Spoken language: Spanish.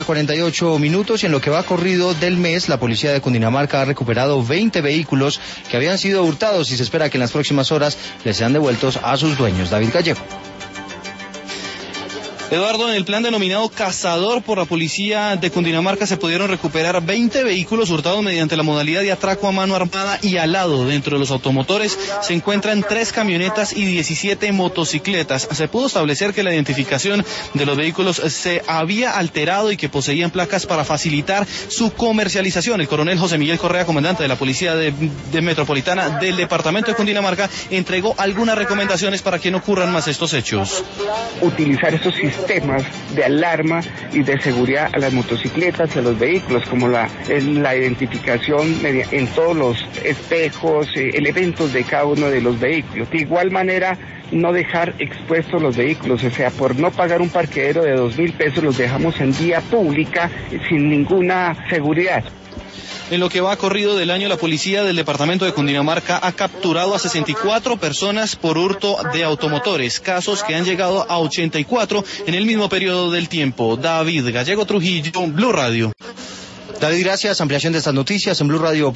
2:48 y en lo que va corrido del mes, la policía de Cundinamarca ha recuperado 20 vehículos que habían sido hurtados y se espera que en las próximas horas les sean devueltos a sus dueños. David Gallego. Eduardo, en el plan denominado Cazador por la policía de Cundinamarca se pudieron recuperar 20 vehículos hurtados mediante la modalidad de atraco a mano armada y alado. Dentro de los automotores se encuentran 3 camionetas y 17 motocicletas. Se pudo establecer que la identificación de los vehículos se había alterado y que poseían placas para facilitar su comercialización. El coronel José Miguel Correa, comandante de la Policía de Metropolitana del departamento de Cundinamarca, entregó algunas recomendaciones para que no ocurran más estos hechos. Utilizar estos sistemas de alarma y de seguridad a las motocicletas y a los vehículos, como la identificación en todos los espejos, elementos de cada uno de los vehículos. De igual manera, no dejar expuestos los vehículos, o sea, por no pagar un parqueadero de 2.000 pesos los dejamos en vía pública sin ninguna seguridad. En lo que va corrido del año, la policía del departamento de Cundinamarca ha capturado a 64 personas por hurto de automotores, casos que han llegado a 84 en el mismo periodo del tiempo. David Gallego Trujillo, Blue Radio. David, gracias. Ampliación de estas noticias en blurradio.com.